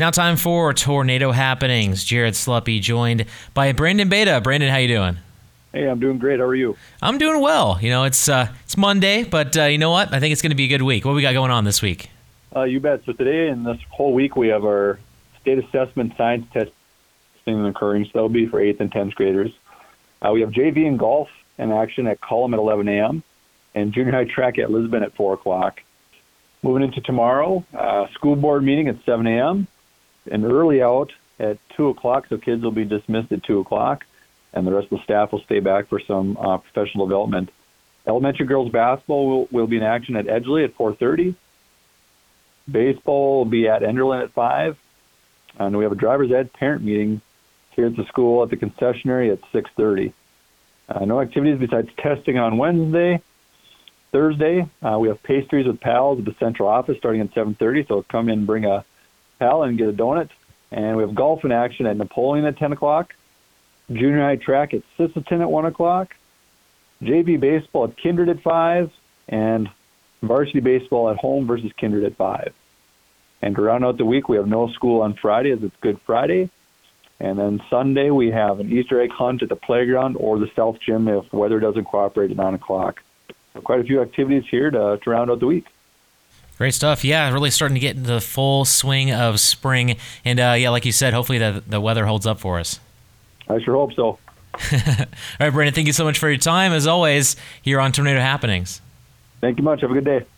Now time for Tornado Happenings. Jared Sluppy joined by Brandon Beta. Brandon, how you doing? Hey, I'm doing great. How are you? I'm doing well. You know, it's Monday, but you know what? I think it's going to be a good week. What we got going on this week? You bet. So today and this whole week we have our state assessment science testing occurring. So that'll be for 8th and 10th graders. We have JV and golf in action at Cullum at 11 a.m. and junior high track at Lisbon at 4 o'clock. Moving into tomorrow, school board meeting at 7 a.m. and early out at 2 o'clock, so kids will be dismissed at 2 o'clock, and the rest of the staff will stay back for some professional development. Elementary girls basketball will be in action at Edgeley at 4:30. Baseball will be at Enderlin at 5. And we have a driver's ed parent meeting here at the school at the concessionary at 6:30. No activities besides testing on Wednesday. Thursday, we have pastries with pals at the central office starting at 7:30, so come in and bring a pal and get a donut. And we have golf in action at Napoleon at 10 o'clock. Junior high track at Sisseton at 1 o'clock. JV baseball at Kindred at 5. And varsity baseball at home versus Kindred at 5. And to round out the week, we have no school on Friday as it's Good Friday. And then Sunday, we have an Easter egg hunt at the playground or the South Gym if weather doesn't cooperate at 9 o'clock. So quite a few activities here to round out the week. Great stuff. Yeah, really starting to get into the full swing of spring. And yeah, like you said, hopefully the weather holds up for us. I sure hope so. All right, Brandon, thank you so much for your time, as always, here on Tornado Happenings. Thank you much. Have a good day.